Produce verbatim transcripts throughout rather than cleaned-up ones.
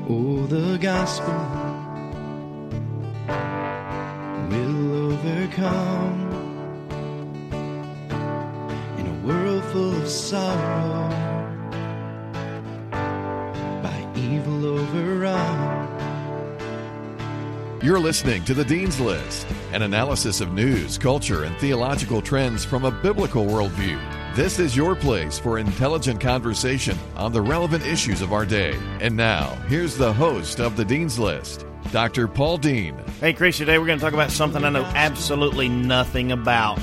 Oh, the gospel will overcome in a world full of sorrow, by evil overrun. You're listening to The Dean's List, an analysis of news, culture, and theological trends from a biblical worldview. This is your place for intelligent conversation on the relevant issues of our day. And now, here's the host of The Dean's List, Doctor Paul Dean. Hey, Chris, today we're going to talk about something I know absolutely nothing about.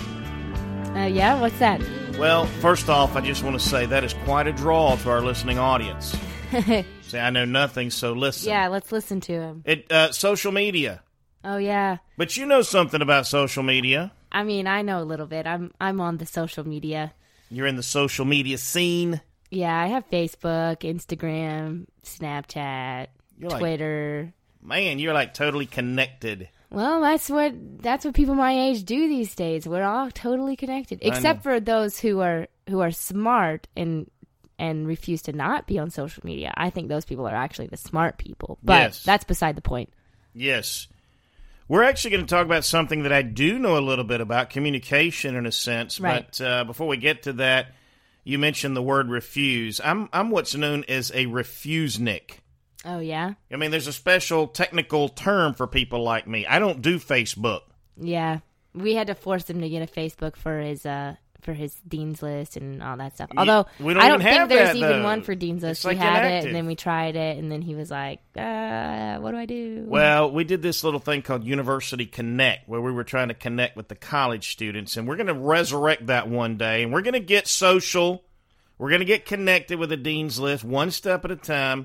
Uh, yeah? What's that? Well, first off, I just want to say that is quite a draw to our listening audience. See, I know nothing, so listen. Yeah, let's listen to him. It uh, social media. Oh, yeah. But you know something about social media. I mean, I know a little bit. I'm I'm on the social media. You're in the social media scene. Yeah, I have Facebook, Instagram, Snapchat, You're like- Twitter. Man, you're like totally connected. Well, that's what that's what people my age do these days. We're all totally connected, I except for those who are who are smart and and refuse to not be on social media. I think those people are actually the smart people. But Yes. that's beside the point. Yes. We're actually going to talk about something that I do know a little bit about, communication in a sense. Right. But uh, before we get to that, you mentioned the word refuse. I'm I'm what's known as a refusenik. Oh, yeah? I mean, there's a special technical term for people like me. I don't do Facebook. Yeah. We had to force him to get a Facebook for his uh for his Dean's List and all that stuff. Although we don't I don't even have think there's that, even though. one for Dean's List. It's We like had inactive. it, and then we tried it, and then he was like, uh, what do I do? Well, we did this little thing called University Connect, where we were trying to connect with the college students, and we're going to resurrect that one day, and we're going to get social. We're going to get connected with the Dean's List one step at a time.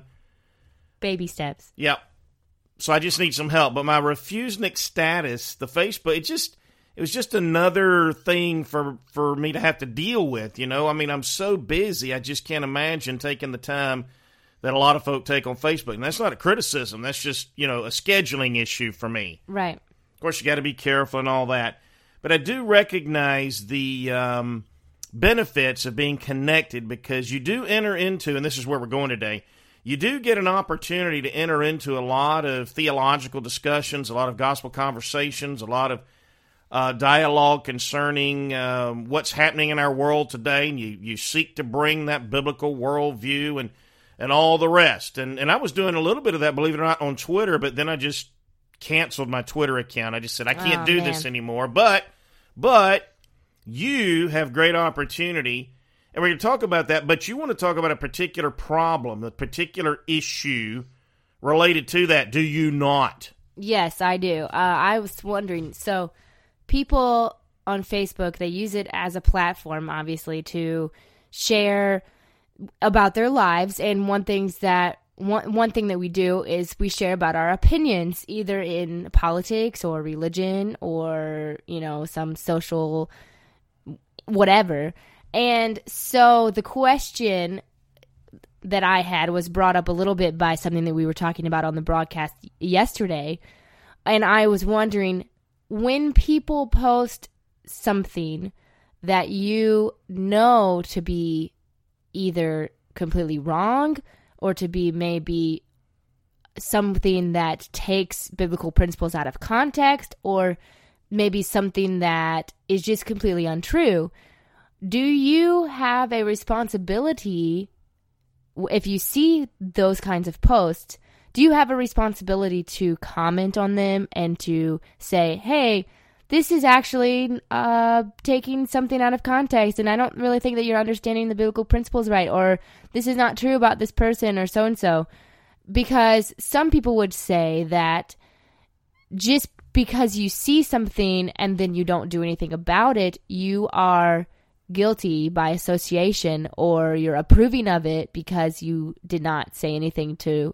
Baby steps. Yep. So I just need some help. But my refusenik status, the Facebook, it just it was just another thing for for me to have to deal with, you know? I mean, I'm so busy, I just can't imagine taking the time that a lot of folk take on Facebook. And that's not a criticism. That's just, you know, a scheduling issue for me. Right. Of course, you got to be careful and all that. But I do recognize the um, benefits of being connected, because you do enter into, and this is where we're going today, you do get an opportunity to enter into a lot of theological discussions, a lot of gospel conversations, a lot of uh, dialogue concerning um, what's happening in our world today, and you, you seek to bring that biblical worldview and, and all the rest. And, and I was doing a little bit of that, believe it or not, on Twitter, but then I just canceled my Twitter account. I just said, I can't Oh, do man. this anymore. But, but you have great opportunity. And we're going to talk about that, but you want to talk about a particular problem, a particular issue related to that, do you not? Yes, I do. Uh, I was wondering, so people on Facebook, they use it as a platform, obviously, to share about their lives. And one things that one one thing that we do is we share about our opinions, either in politics or religion or, you know, some social whatever. And so the question that I had was brought up a little bit by something that we were talking about on the broadcast yesterday. And I was wondering, when people post something that you know to be either completely wrong or to be maybe something that takes biblical principles out of context, or maybe something that is just completely untrue, do you have a responsibility, if you see those kinds of posts, do you have a responsibility to comment on them and to say, hey, this is actually uh, taking something out of context, and I don't really think that you're understanding the biblical principles right, or this is not true about this person, or so-and-so? Because some people would say that just because you see something and then you don't do anything about it, you are guilty by association, or you're approving of it because you did not say anything to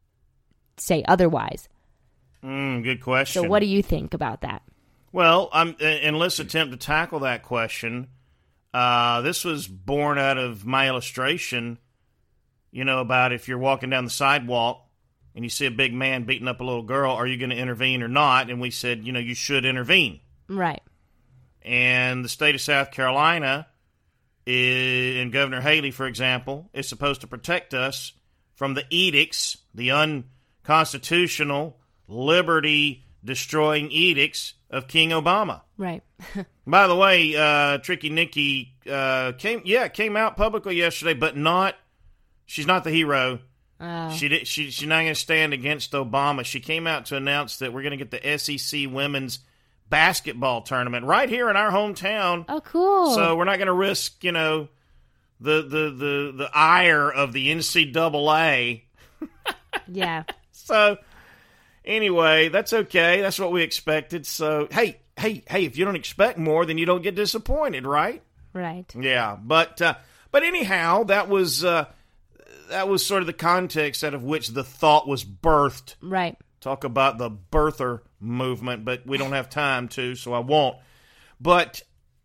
say otherwise. Mm, good question. So what do you think about that? Well, I'm, and let's attempt to tackle that question. Uh, this was born out of my illustration, you know, about if you're walking down the sidewalk and you see a big man beating up a little girl, are you going to intervene or not? And we said, you know, you should intervene. Right. And the state of South Carolina, is, and Governor Haley, for example, is supposed to protect us from the edicts, the unconstitutional, liberty-destroying edicts of King Obama. Right. By the way, uh, Tricky Nikki uh, came, yeah, came out publicly yesterday, but not. She's not the hero. Oh. She did. She, she's not going to stand against Obama. She came out to announce that we're going to get the S E C women's basketball tournament right here in our hometown. Oh, cool. So we're not going to risk, you know, the the the the ire of the N C double A. Yeah. So anyway, that's okay. That's what we expected. So hey, hey, hey, if you don't expect more, then you don't get disappointed, right? Right. Yeah, but uh, but anyhow, that was uh, that was sort of the context out of which the thought was birthed. Right. Talk about the birther movement, but we don't have time to, so I won't. But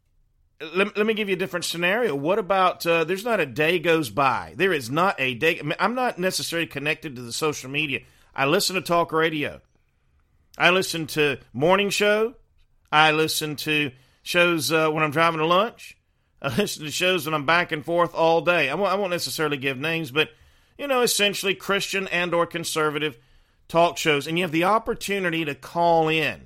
let, let me give you a different scenario. What about, uh, there's not a day goes by. There is not a day. I mean, I'm not necessarily connected to the social media. I listen to talk radio. I listen to morning show. I listen to shows uh, when I'm driving to lunch. I listen to shows when I'm back and forth all day. I won't, I won't necessarily give names, but, you know, essentially Christian and or conservative talk shows, and you have the opportunity to call in.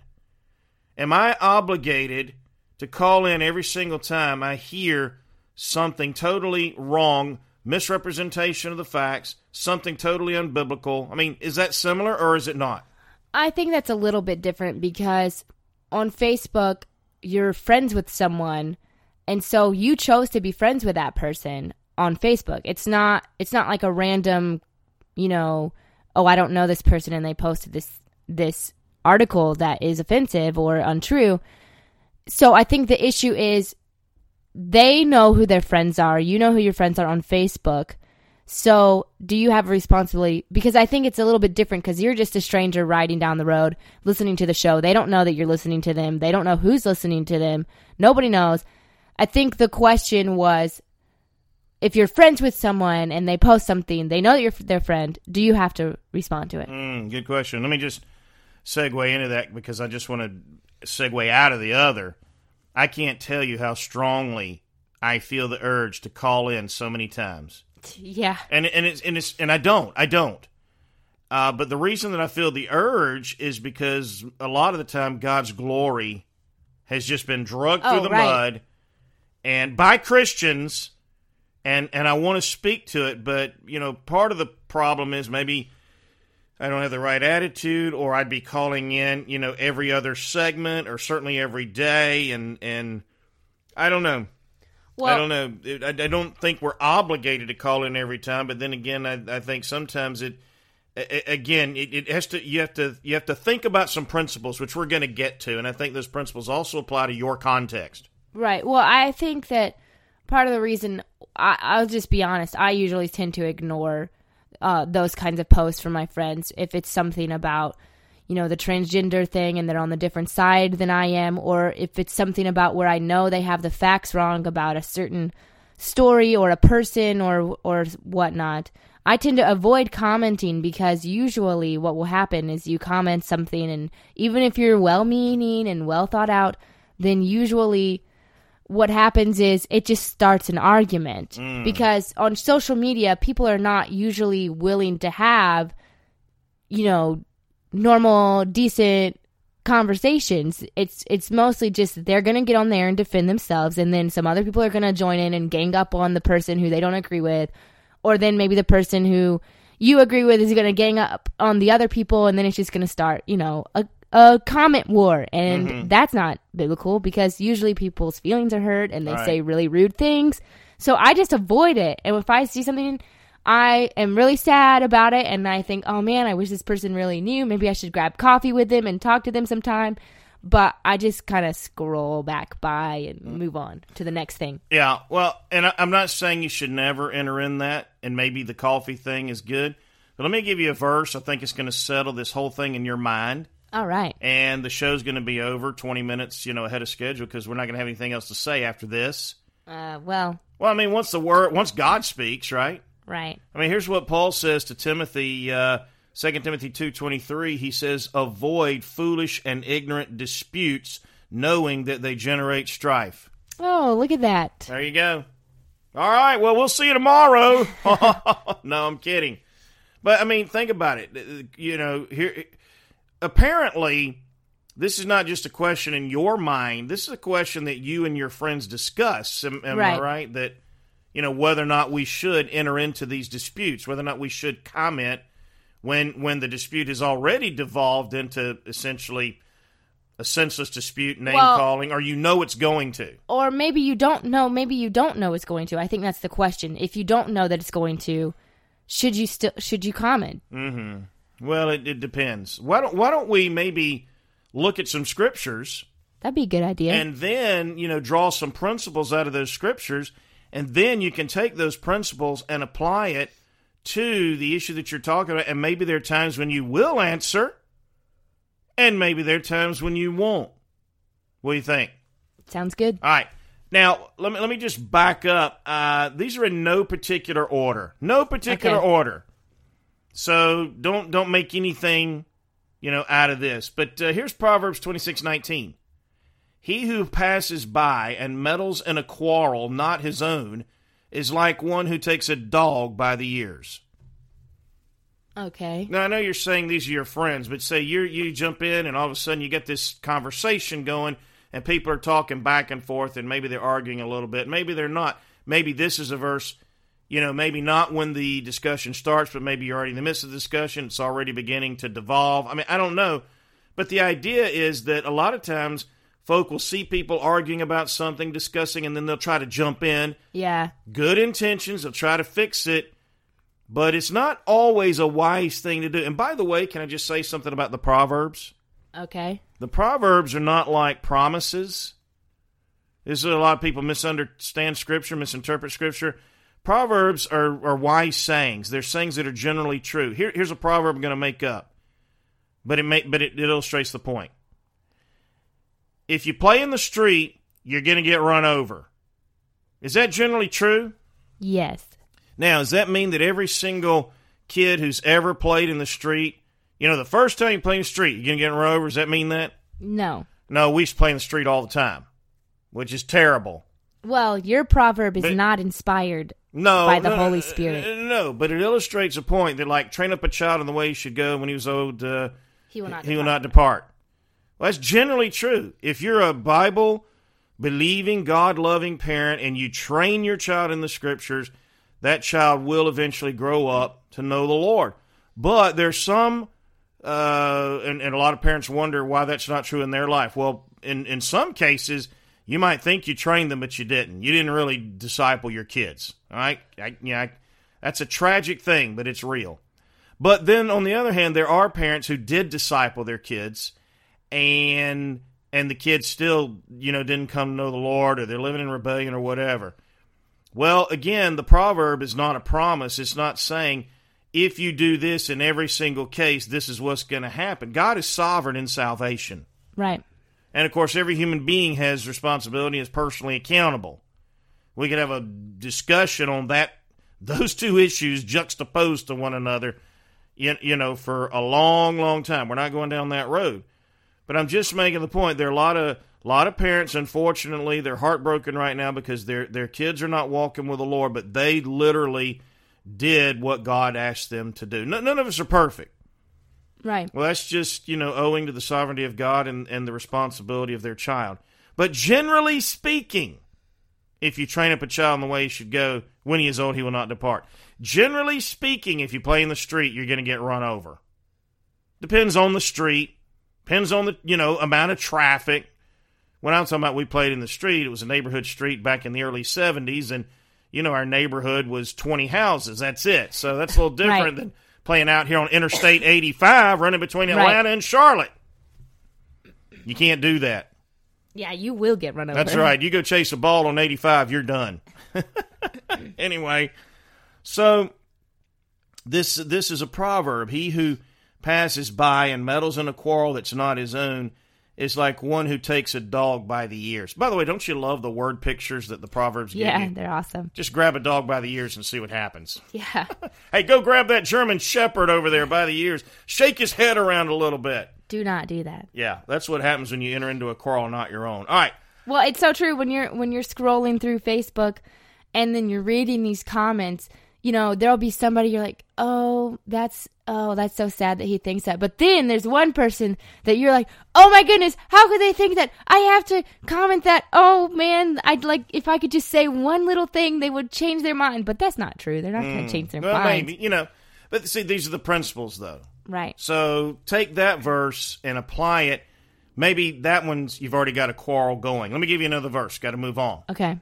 Am I obligated to call in every single time I hear something totally wrong, misrepresentation of the facts, something totally unbiblical? I mean, is that similar or is it not? I think that's a little bit different because on Facebook, you're friends with someone, and so you chose to be friends with that person on Facebook. It's not, it's not like a random, you know, oh, I don't know this person and they posted this this article that is offensive or untrue. So I think the issue is they know who their friends are. You know who your friends are on Facebook. So do you have a responsibility? Because I think it's a little bit different because you're just a stranger riding down the road listening to the show. They don't know that you're listening to them. They don't know who's listening to them. Nobody knows. I think the question was, if you're friends with someone and they post something, they know that you're their friend, do you have to respond to it? Mm, good question. Let me just segue into that because I just want to segue out of the other. I can't tell you how strongly I feel the urge to call in so many times. Yeah. And and it's and it's and I don't. I don't. Uh, but the reason that I feel the urge is because a lot of the time God's glory has just been drugged Oh, through the right. mud and by Christians. And and I want to speak to it, but, you know, part of the problem is maybe I don't have the right attitude, or I'd be calling in, you know, every other segment, or certainly every day, and, and I don't know. Well, I don't know. I, I don't think we're obligated to call in every time, but then again, I, I think sometimes it, again, it, it has to. You have to. You have to think about some principles, which we're going to get to, and I think those principles also apply to your context. Right. Well, I think that part of the reason, I, I'll just be honest, I usually tend to ignore uh, those kinds of posts from my friends if it's something about, you know, the transgender thing and they're on the different side than I am, or if it's something about where I know they have the facts wrong about a certain story or a person or or whatnot. I tend to avoid commenting because usually what will happen is you comment something, and even if you're well-meaning and well thought out, then usually what happens is it just starts an argument. Mm. Because on social media, people are not usually willing to have, you know, normal, decent conversations. It's it's mostly just they're going to get on there and defend themselves, and then some other people are going to join in and gang up on the person who they don't agree with, or then maybe the person who you agree with is going to gang up on the other people, and then it's just going to start, you know, a, a comment war, and mm-hmm. that's not biblical because usually people's feelings are hurt and they right. say really rude things. So I just avoid it, and if I see something, I am really sad about it, and I think, oh man, I wish this person really knew. Maybe I should grab coffee with them and talk to them sometime. But I just kind of scroll back by and move on to the next thing. Yeah, well, and I, I'm not saying you should never enter in that, and maybe the coffee thing is good. But let me give you a verse. I think it's going to settle this whole thing in your mind. All right. And the show's going to be over twenty minutes, you know, ahead of schedule because we're not going to have anything else to say after this. Uh, well. Well, I mean, once the word, once God speaks, right? Right. I mean, here's what Paul says to Timothy, uh, Second Timothy two twenty-three. He says, avoid foolish and ignorant disputes, knowing that they generate strife. Oh, look at that. There you go. All right, well, we'll see you tomorrow. No, I'm kidding. But, I mean, think about it. You know, here, apparently, this is not just a question in your mind. This is a question that you and your friends discuss. Am, am right. I right? That, you know, whether or not we should enter into these disputes, whether or not we should comment when when the dispute has already devolved into essentially a senseless dispute, name-calling, well, or you know it's going to. Or maybe you don't know. Maybe you don't know it's going to. I think that's the question. If you don't know that it's going to, should you still should you comment? Mm-hmm. Well, it, it depends. Why don't Why don't we maybe look at some scriptures? That'd be a good idea. And then, you know, draw some principles out of those scriptures, and then you can take those principles and apply it to the issue that you're talking about. And maybe there are times when you will answer, and maybe there are times when you won't. What do you think? Sounds good. All right. Now, let me let me just back up. Uh, these are in no particular order. No particular okay. order. So don't don't make anything, you know, out of this. But uh, here's Proverbs twenty-six nineteen. He who passes by and meddles in a quarrel not his own is like one who takes a dog by the ears. Okay. Now, I know you're saying these are your friends, but say you you jump in and all of a sudden you get this conversation going and people are talking back and forth and maybe they're arguing a little bit. Maybe they're not. Maybe this is a verse, you know, maybe not when the discussion starts, but maybe you're already in the midst of the discussion. It's already beginning to devolve. I mean, I don't know. But the idea is that a lot of times folk will see people arguing about something, discussing, and then they'll try to jump in. Yeah. Good intentions. They'll try to fix it. But it's not always a wise thing to do. And by the way, can I just say something about the Proverbs? Okay. The Proverbs are not like promises. This is a lot of people misunderstand Scripture, misinterpret Scripture. Proverbs are, are wise sayings. They're sayings that are generally true. Here, here's a proverb I'm going to make up, but it may, but it, it illustrates the point. If you play in the street, you're going to get run over. Is that generally true? Yes. Now, does that mean that every single kid who's ever played in the street, you know, the first time you play in the street, you're going to get run over? Does that mean that? No. No, we used to play in the street all the time, which is terrible. Well, your proverb is but, not inspired no, by the no, Holy Spirit. No, but it illustrates a point that, like, train up a child in the way he should go when he was old, uh, he will not he depart. will not depart. Well, that's generally true. If you're a Bible-believing, God-loving parent and you train your child in the Scriptures, that child will eventually grow up to know the Lord. But there's some, uh, and, and a lot of parents wonder why that's not true in their life. Well, in, in some cases, you might think you trained them, but you didn't. You didn't really disciple your kids. All right? I, you know, I, that's a tragic thing, but it's real. But then, on the other hand, there are parents who did disciple their kids, and and the kids still, you know, didn't come to know the Lord, or they're living in rebellion or whatever. Well, again, the proverb is not a promise. It's not saying, if you do this in every single case, this is what's going to happen. God is sovereign in salvation. Right. And, of course, every human being has responsibility, is personally accountable. We could have a discussion on that, those two issues juxtaposed to one another, you, you know, for a long, long time. We're not going down that road. But I'm just making the point, there are a lot of a lot of parents, unfortunately, they're heartbroken right now because their their kids are not walking with the Lord, but they literally did what God asked them to do. None of us are perfect. Right. Well, that's just, you know, owing to the sovereignty of God and, and the responsibility of their child. But generally speaking, if you train up a child in the way he should go, when he is old, he will not depart. Generally speaking, if you play in the street, you're going to get run over. Depends on the street. Depends on the, you know, amount of traffic. When I'm talking about we played in the street, it was a neighborhood street back in the early seventies, and, you know, our neighborhood was twenty houses. That's it. So that's a little different right. than playing out here on Interstate eighty-five, running between Atlanta right. and Charlotte. You can't do that. Yeah, you will get run over. That's right. You go chase a ball on eighty-five, you're done. Anyway, so this this is a proverb. He who passes by and meddles in a quarrel that's not his own is like one who takes a dog by the ears. By the way, don't you love the word pictures that the Proverbs give you? Yeah, they're awesome. Just grab a dog by the ears and see what happens. Yeah. Hey, go grab that German Shepherd over there by the ears. Shake his head around a little bit. Do not do that. Yeah, that's what happens when you enter into a quarrel not your own. All right. Well, it's so true when you're when you're scrolling through Facebook and then you're reading these comments. you know, there'll be somebody you're like, oh, that's, oh, that's so sad that he thinks that. But then there's one person that you're like, oh my goodness, how could they think that? I have to comment that. Oh man, I'd like, if I could just say one little thing, they would change their mind. But that's not true. They're not mm. going to change their well, mind. Maybe, you know, but see, these are the principles though. Right. So take that verse and apply it. Maybe that one's, you've already got a quarrel going. Let me give you another verse. Got to move on. Okay.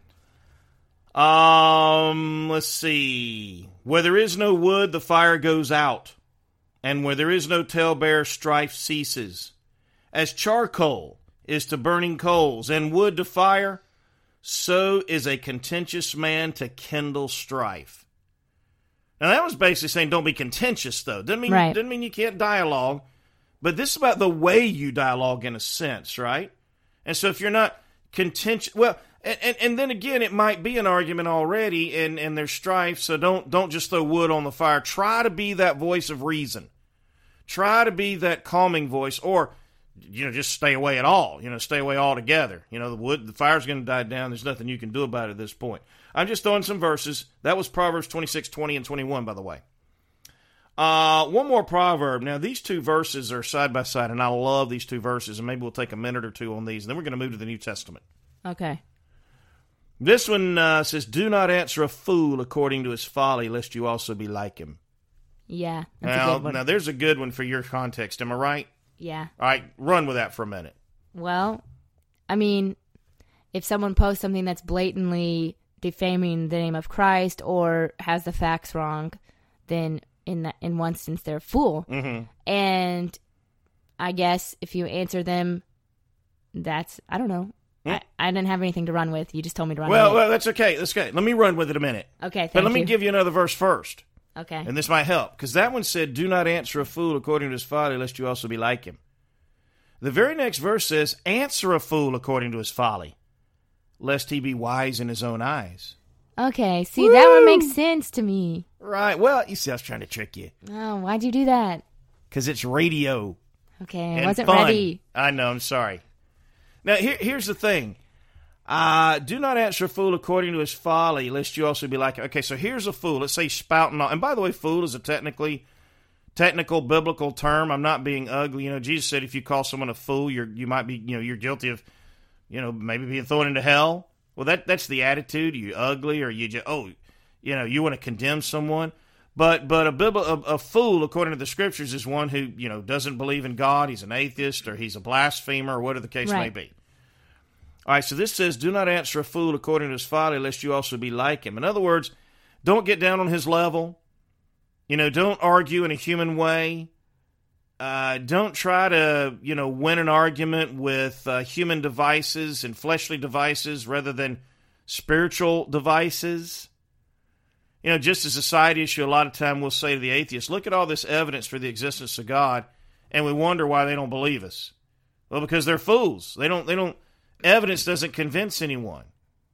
Um, let's see. Where there is no wood, the fire goes out. And where there is no talebearer, strife ceases. As charcoal is to burning coals, and wood to fire, so is a contentious man to kindle strife. Now that was basically saying don't be contentious, though. Doesn't mean, right. doesn't mean you can't dialogue. But this is about the way you dialogue in a sense, right? And so if you're not contentious, well, and, and, and then again, it might be an argument already, and, and there's strife, so don't don't just throw wood on the fire. Try to be that voice of reason. Try to be that calming voice, or, you know, just stay away at all. You know, stay away altogether. You know, the wood, the fire's going to die down. There's nothing you can do about it at this point. I'm just throwing some verses. That was Proverbs twenty-six, twenty, and twenty-one, by the way. Uh, one more proverb. Now, these two verses are side by side, and I love these two verses, and maybe we'll take a minute or two on these, and then we're going to move to the New Testament. Okay. This one uh, says, do not answer a fool according to his folly, lest you also be like him. Yeah, that's now, a good one. Now, there's a good one for your context. Am I right? Yeah. All right, run with that for a minute. Well, I mean, if someone posts something that's blatantly defaming the name of Christ or has the facts wrong, then in that, in one sense they're a fool. Mm-hmm. And I guess if you answer them, that's, I don't know. Hmm? I, I didn't have anything to run with. You just told me to run well, with Well, that's okay. That's okay. Let me run with it a minute. Okay, thank But let you. me give you another verse first. Okay. And this might help, because that one said, do not answer a fool according to his folly, lest you also be like him. The very next verse says, answer a fool according to his folly, lest he be wise in his own eyes. Okay, see, Woo! that one makes sense to me. Right. Well, you see, I was trying to trick you. Oh, why'd you do that? Because it's radio. Okay, I and wasn't fun. ready. I know, I'm sorry. Now, here, here's the thing. Uh, do not answer a fool according to his folly, lest you also be like him. Okay, so here's a fool. Let's say spouting on. And by the way, fool is a technically technical biblical term. I'm not being ugly. You know, Jesus said if you call someone a fool, you're you might be, you know, you're guilty of, you know, maybe being thrown into hell. Well, that that's the attitude. You ugly, or you just oh, you know, you want to condemn someone. But but a, bibl- a a fool, according to the scriptures, is one who, you know, doesn't believe in God. He's an atheist, or he's a blasphemer, or whatever the case right. may be. All right, so this says, do not answer a fool according to his folly, lest you also be like him. In other words, don't get down on his level. You know, don't argue in a human way. Uh, don't try to, you know, win an argument with uh, human devices and fleshly devices rather than spiritual devices. You know, just as a side issue, a lot of time we'll say to the atheist, look at all this evidence for the existence of God, and we wonder why they don't believe us. Well, because they're fools. They don't, they don't, evidence doesn't convince anyone.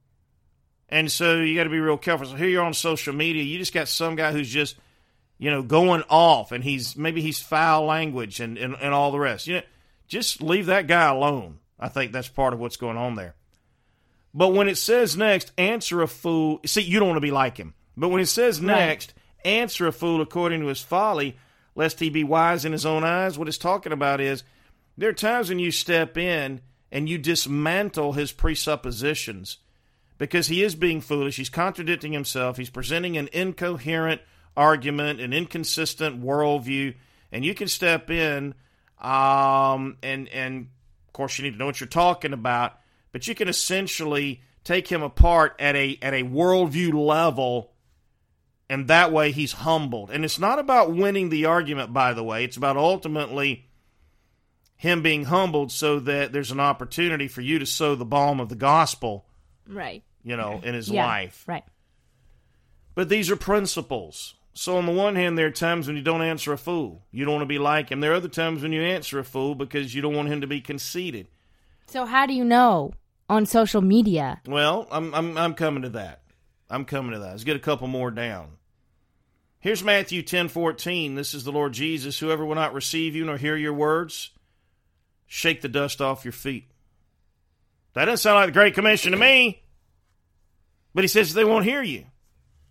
And so you got to be real careful. So here you're on social media, you just got some guy who's just, you know, going off, and he's, maybe he's foul language and, and, and all the rest. You know, just leave that guy alone. I think that's part of what's going on there. But when it says next, answer a fool, see, you don't want to be like him. But when it says next, right. answer a fool according to his folly, lest he be wise in his own eyes, what it's talking about is, there are times when you step in and you dismantle his presuppositions because he is being foolish. He's contradicting himself. He's presenting an incoherent argument, an inconsistent worldview, and you can step in um, and, and, of course, you need to know what you're talking about, but you can essentially take him apart at a at a worldview level, and that way he's humbled. And it's not about winning the argument, by the way. It's about ultimately him being humbled so that there's an opportunity for you to sow the balm of the gospel, right? You know, in his yeah, life. Right. But these are principles. So on the one hand, there are times when you don't answer a fool. You don't want to be like him. There are other times when you answer a fool because you don't want him to be conceited. So how do you know on social media? Well, I'm I'm I'm coming to that. I'm coming to that. Let's get a couple more down. Here's Matthew ten fourteen. This is the Lord Jesus. Whoever will not receive you nor hear your words, shake the dust off your feet. That doesn't sound like the Great Commission to me. But he says they won't hear you.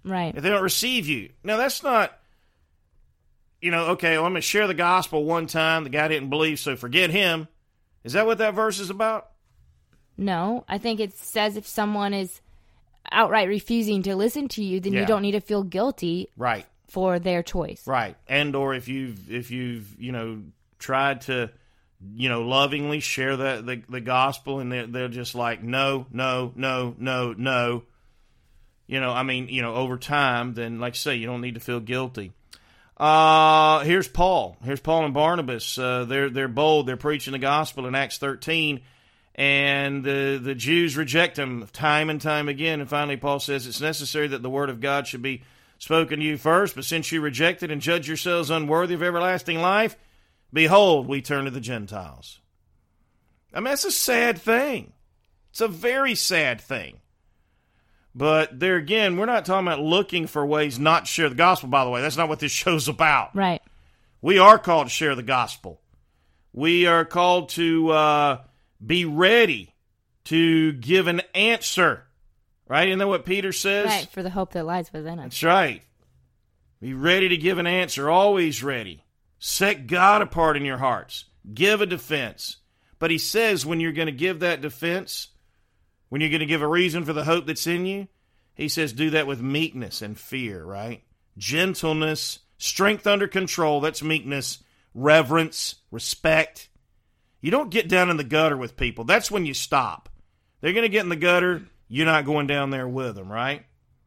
Right. If they don't receive you. Now, that's not, you know, okay, well, I'm going to share the gospel one time. The guy didn't believe, so forget him. Is that what that verse is about? No, I think it says if someone is outright refusing to listen to you, then Yeah. you don't need to feel guilty Right. for their choice. Right. And or if you've, if you've, you know, tried to, you know, lovingly share the, the, the gospel and they're, they're just like, no, no, no, no, no. You know, I mean, you know, over time, then like I say, you don't need to feel guilty. Uh, here's Paul. Here's Paul and Barnabas. Uh, they're, they're bold. They're preaching the gospel in Acts thirteen. And the, the Jews reject him time and time again. And finally, Paul says, it's necessary that the word of God should be spoken to you first. But since you reject it and judge yourselves unworthy of everlasting life, behold, we turn to the Gentiles. I mean, that's a sad thing. It's a very sad thing. But there again, we're not talking about looking for ways not to share the gospel, by the way. That's not what this show's about. Right. We are called to share the gospel. We are called to uh, be ready to give an answer. Right? Isn't that what Peter says? Right, for the hope that lies within us. That's right. Be ready to give an answer, always ready. Set God apart in your hearts. Give a defense. But he says when you're going to give that defense, when you're going to give a reason for the hope that's in you, he says do that with meekness and fear, right? Gentleness, strength under control, that's meekness, reverence, respect. You don't get down in the gutter with people. That's when you stop. They're going to get in the gutter, you're not going down there with them, right?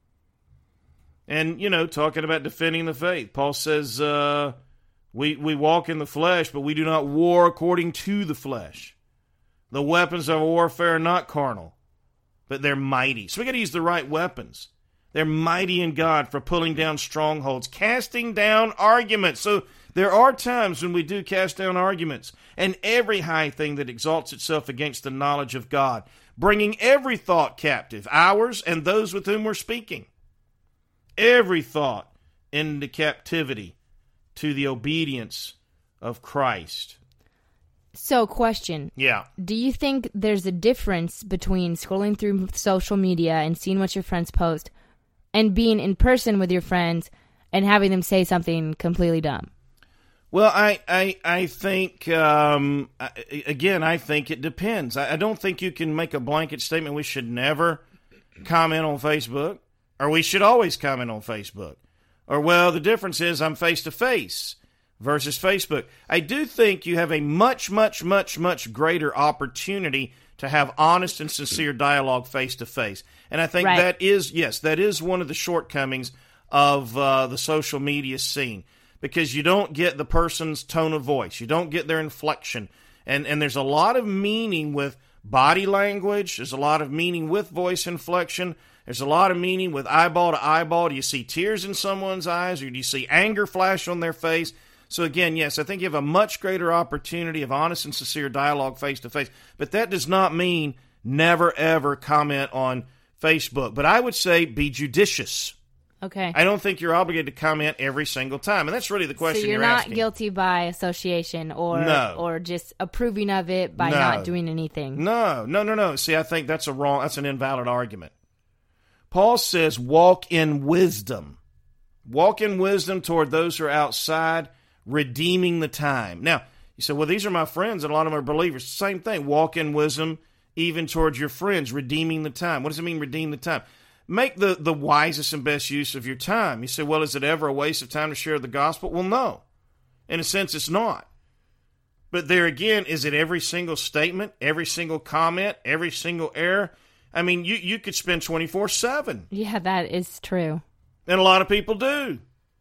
And, you know, talking about defending the faith, Paul says, uh, we, we walk in the flesh, but we do not war according to the flesh. The weapons of warfare are not carnal, but they're mighty. So we got to use the right weapons. They're mighty in God for pulling down strongholds, casting down arguments. So there are times when we do cast down arguments, and every high thing that exalts itself against the knowledge of God, bringing every thought captive, ours and those with whom we're speaking. Every thought into captivity to the obedience of Christ. So, question. Yeah. Do you think there's a difference between scrolling through social media and seeing what your friends post and being in person with your friends and having them say something completely dumb? Well, I I, I think, um, I, again, I think it depends. I, I don't think you can make a blanket statement we should never comment on Facebook, or we should always comment on Facebook. Or, well, the difference is I'm face-to-face versus Facebook. I do think you have a much, much, much, much greater opportunity to have honest and sincere dialogue face-to-face. And I think right. that is, yes, that is one of the shortcomings of uh, the social media scene. Because you don't get the person's tone of voice. You don't get their inflection. And and there's a lot of meaning with body language. There's a lot of meaning with voice inflection. There's a lot of meaning with eyeball to eyeball. Do you see tears in someone's eyes, or do you see anger flash on their face? So again, yes, I think you have a much greater opportunity of honest and sincere dialogue face-to-face. But that does not mean never, ever comment on Facebook. But I would say be judicious. Okay. I don't think you're obligated to comment every single time. And that's really the question so you're, you're not asking. guilty by association or No. or just approving of it by No. not doing anything. No, no, no, no. See, I think that's a wrong, that's an invalid argument. Paul says, walk in wisdom. Walk in wisdom toward those who are outside, redeeming the time. Now, you say, well, these are my friends, and a lot of them are believers. Same thing. Walk in wisdom even towards your friends, redeeming the time. What does it mean, redeem the time? Make the, the wisest and best use of your time. You say, well, is it ever a waste of time to share the gospel? Well, no. In a sense, it's not. But there again, is it every single statement, every single comment, every single error? I mean, you, you could spend twenty-four seven. Yeah, that is true. And a lot of people do.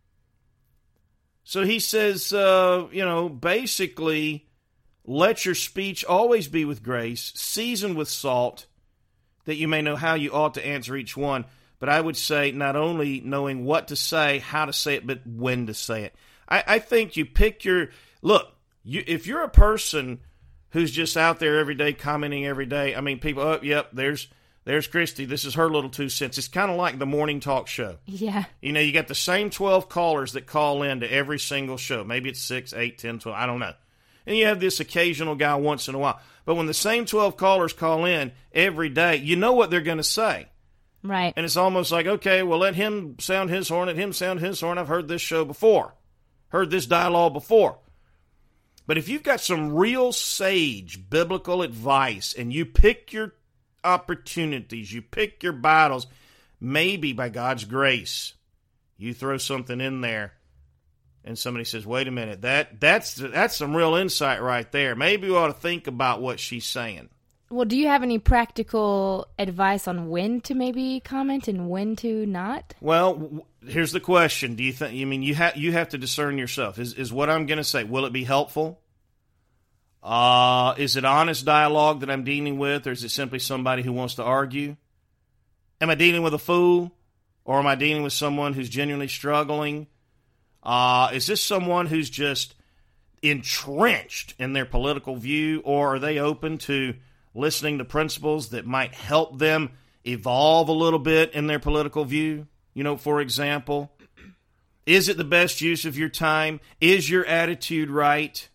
So he says, uh, you know, basically, let your speech always be with grace, seasoned with salt, that you may know how you ought to answer each one. But I would say not only knowing what to say, how to say it, but when to say it. I, I think you pick your... Look, you, if you're a person who's just out there every day, commenting every day, I mean, people, oh, yep, there's there's Christy. This is her little two cents. It's kind of like the morning talk show. Yeah. You know, you got the same twelve callers that call in to every single show. Maybe it's six, eight, ten, twelve, I don't know. And you have this occasional guy once in a while. But when the same twelve callers call in every day, you know what they're going to say. Right. And it's almost like, okay, well, let him sound his horn, let him sound his horn. I've heard this show before, heard this dialogue before. But if you've got some real sage biblical advice and you pick your opportunities, you pick your battles, maybe by God's grace, you throw something in there and somebody says, wait a minute, that that's that's some real insight right there. Maybe we ought to think about what she's saying. Well, do you have any practical advice on when to maybe comment and when to not? Well, w- here's the question. Do you think, you mean, you have you have to discern yourself. Is is what I'm going to say, will it be helpful? Uh, is it honest dialogue that I'm dealing with, or is it simply somebody who wants to argue? Am I dealing with a fool, or am I dealing with someone who's genuinely struggling? Uh, is this someone who's just entrenched in their political view, or are they open to listening to principles that might help them evolve a little bit in their political view? You know, for example, is it the best use of your time? Is your attitude right?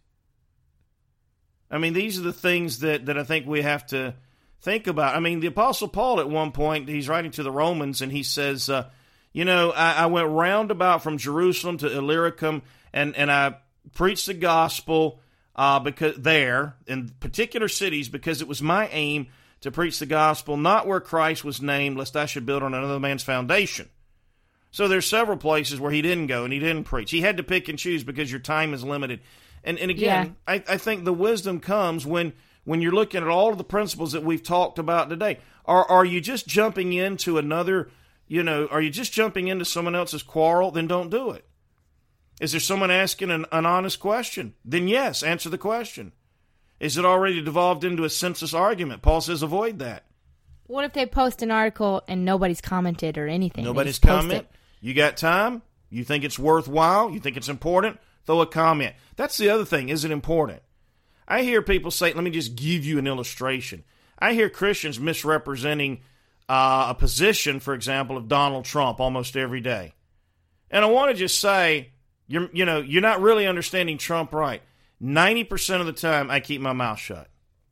I mean, these are the things that, that I think we have to think about. I mean, the Apostle Paul at one point, he's writing to the Romans, and he says, uh, you know, I, I went roundabout from Jerusalem to Illyricum, and, and I preached the gospel uh, because there, in particular cities, because it was my aim to preach the gospel, not where Christ was named, lest I should build on another man's foundation. So there's several places where he didn't go and he didn't preach. He had to pick and choose because your time is limited. And and again, yeah. I, I think the wisdom comes when when you're looking at all of the principles that we've talked about today. Are are you just jumping into another, you know, are you just jumping into someone else's quarrel? Then don't do it. Is there someone asking an, an honest question? Then yes, answer the question. Is it already devolved into a senseless argument? Paul says avoid that. What if they post an article and nobody's commented or anything? Nobody's comment. You got time? You think it's worthwhile? You think it's important? Throw a comment. That's the other thing. Is it important? I hear people say, let me just give you an illustration. I hear Christians misrepresenting uh, a position, for example, of Donald Trump almost every day. And I want to just say, you're, you know, you're not really understanding Trump right. ninety percent of the time, I keep my mouth shut.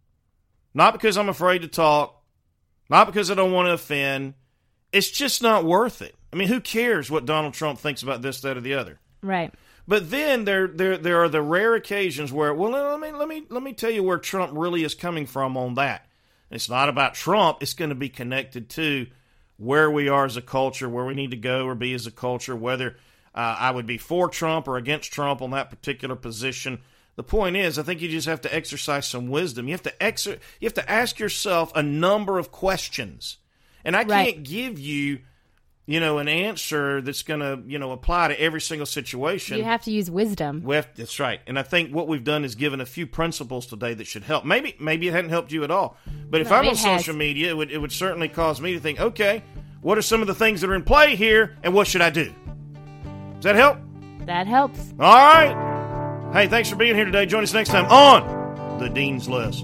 Not because I'm afraid to talk. Not because I don't want to offend. It's just not worth it. I mean, who cares what Donald Trump thinks about this, that, or the other? Right. But then there, there, there are the rare occasions where, well, let me, let me, let me tell you where Trump really is coming from on that. It's not about Trump. It's going to be connected to where we are as a culture, where we need to go or be as a culture, whether uh, I would be for Trump or against Trump on that particular position. The point is, I think you just have to exercise some wisdom. You have to exer- You have to ask yourself a number of questions, and I right. can't give you, you know, an answer that's going to, you know, apply to every single situation. You have to use wisdom. We have, that's right. And I think what we've done is given a few principles today that should help. Maybe maybe it hadn't helped you at all. But if No, I'm it on has. social media, it would, it would certainly cause me to think, okay, what are some of the things that are in play here, and what should I do? Does that help? That helps. All right. Hey, thanks for being here today. Join us next time on The Dean's List.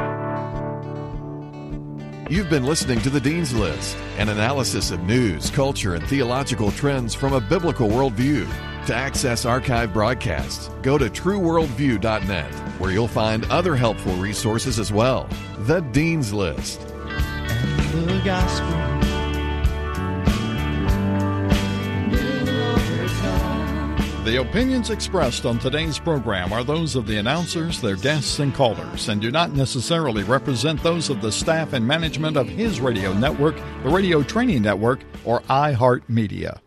You've been listening to The Dean's List, an analysis of news, culture, and theological trends from a biblical worldview. To access archive broadcasts, go to true worldview dot net, where you'll find other helpful resources as well. The Dean's List. And the gospel will overcome. The opinions expressed on today's program are those of the announcers, their guests, and callers, and do not necessarily represent those of the staff and management of His Radio Network, the Radio Training Network, or iHeartMedia.